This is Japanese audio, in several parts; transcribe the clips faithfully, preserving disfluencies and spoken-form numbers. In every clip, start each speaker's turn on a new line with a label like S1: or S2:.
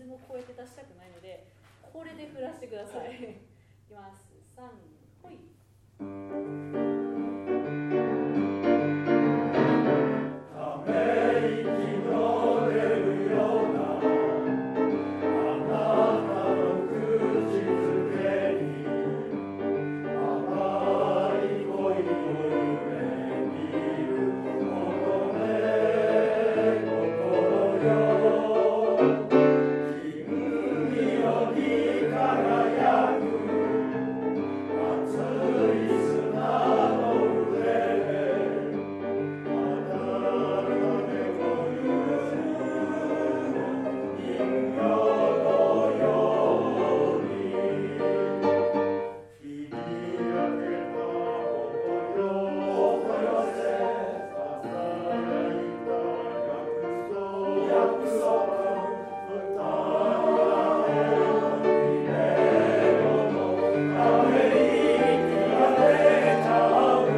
S1: ズムを超えて出したくないので、これで振らせてください。いきます。さん、ほい。ため息の出るようなあなたの口づけに甘い恋を夢見る乙女心よ、君より輝く熱い砂の上であなたでこゆる人形のように日に焼けた頬よ頬よせささやいた約束二人だけの夢のため息が出ちゃう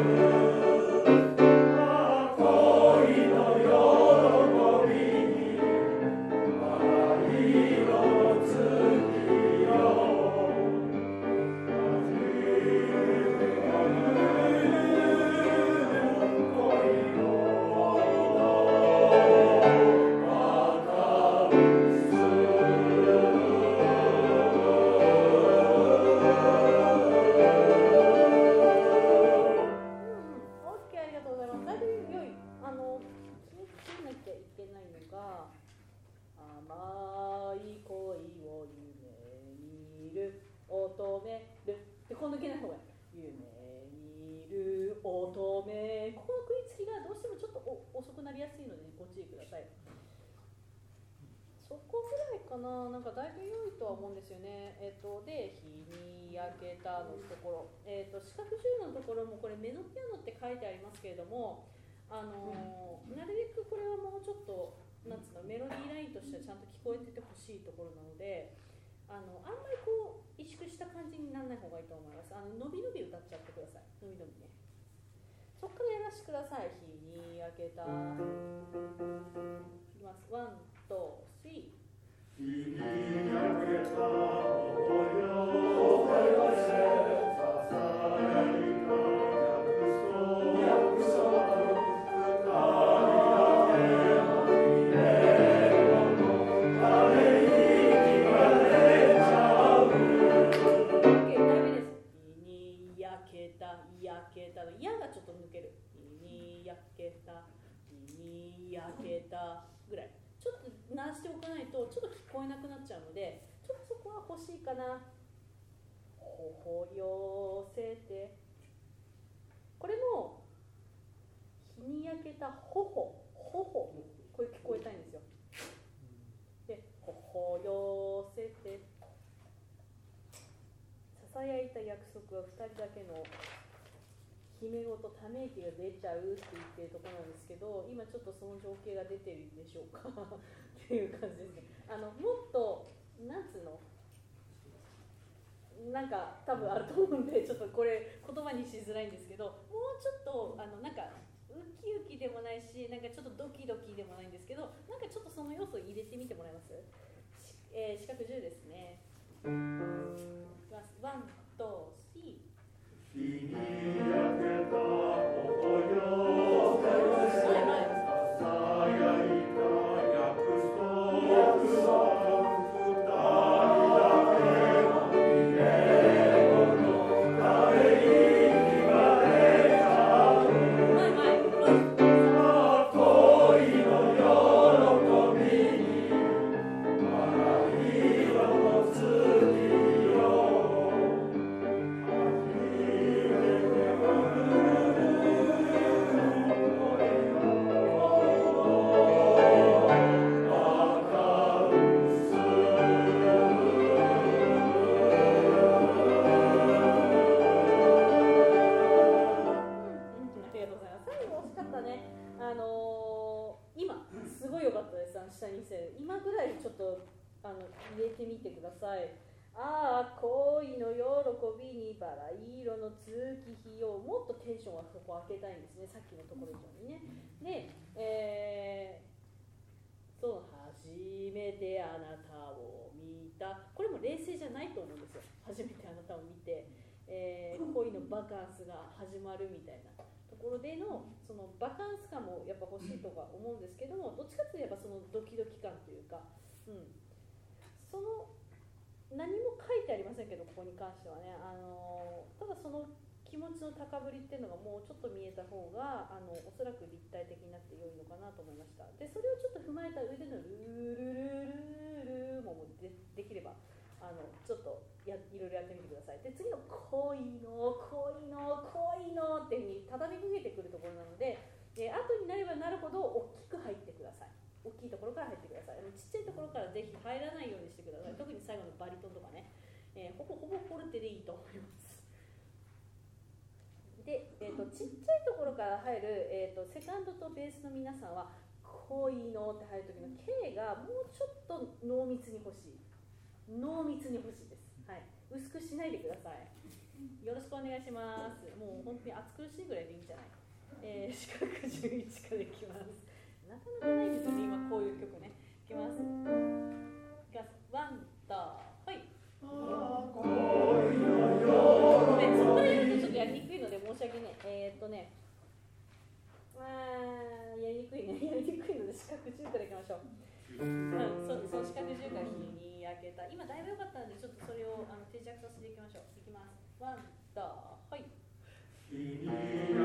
S1: 恋の喜びにバラ色の月よ初めてが恋のまた薄オッケー、ありがとうございます。だいぶ良い。あの、気にしなきゃいけないのが、甘い恋を夢見る乙女るで、この抜けない方がいい。夢見る乙女。ここの食いつきがどうしてもちょっとお遅くなりやすいので、ご注意ください。そこぐらいかな、なんかだいぶ良いとは思うんですよね。えっと、で、日に焼けたのところ、えっと、四角じゅうのところもこれメノピアノって書いてありますけれども、あのー、なるべくこれはもうちょっと、なんつうの、メロディーラインとしてはちゃんと聞こえててほしいところなので、あの、あんまりこう、萎縮した感じにならない方がいいと思います。あの、伸び伸び歌っちゃってください。伸び伸びね。そっからやらせてください。日に焼けた。いきます。ワン、ツー、スリー。日に焼けた頬よ頬よせささやいた約束約束二人だけの夢のため息が出ちゃう。OK、ダメです。日に焼けた焼けたの「や」がちょっと抜ける。日に焼けた日に焼けたぐらい。ちょっと鳴らしておかないとちょっと聞こえなくなっちゃうので、ちょっとそこは欲しいかな。頬寄せて、これも日に焼けた頬頬これ聞こえたいんですよ。で、頬寄せてささやいた約束はふたりだけの姫ごとため息が出ちゃうって言ってるところなんですけど、今ちょっとその情景が出てるでしょうかっていう感じですね。あのもっとなんつうの、なんか多分あると思うんで、ちょっとこれ言葉にしづらいんですけど、もうちょっとあのなんかウキウキでもないし、なんかちょっとドキドキでもないんですけど、なんかちょっとその要素を入れてみてもらえます？し、えー、四角じゅうですね。ワン、ツー、スリー。日に焼けた頬よささやいた約束約束二人だけの夢のため息が出ちゃう。恋の喜びにバラ色の月よ下にせる今ぐらいちょっとあの入れてみてください。ああ恋の喜びにバラ色の月日よ、もっとテンションはそこ開けたいんですね、さっきのところ以上にね。で、えー、そう初めてあなたをカンスが始まるみたいなところでのそのバカンス感もやっぱ欲しいとか思うんですけども、どっちかというとやっぱそのドキドキ感というか、うん、その何も書いてありませんけどここに関してはね、あのただその気持ちの高ぶりっていうのがもうちょっと見えた方があのおそらく立体的になって良いのかなと思いました。でそれをちょっと踏まえた上でのルールルルルルもでできればあのちょっとやいろいろやってみてください。で次の恋の恋の恋のっていう風に畳みかけてくるところなので、えー、後になればなるほど大きく入ってください。大きいところから入ってください。あのちっちゃいところからぜひ入らないようにしてください。特に最後のバリトンとかね、えー、ほぼほぼフォルテでいいと思います。で、えー、とちっちゃいところから入る、えー、とセカンドとベースの皆さんは恋のって入る時の K がもうちょっと濃密に欲しい。濃密に欲しいです。はい、薄くしないでください。よろしくお願いします。もう本当に暑苦しいぐらいでいいんじゃない。えー、四角じゅういちからいきます。なかなかないですよね、今こういう曲ね。いきます。いきます。ワン、と、はい。ごめん、そこからやるとちょっとやりにくいので申し訳ない。えー、っとね、あー、やりにくいね。やりにくいので四角じゅうからいきましょう。うん、そ, その四角じゅうから日に焼けた。今だいぶ良かったので、ちょっとそれをあの定着させていきましょう。いきます。ワン、と、はい。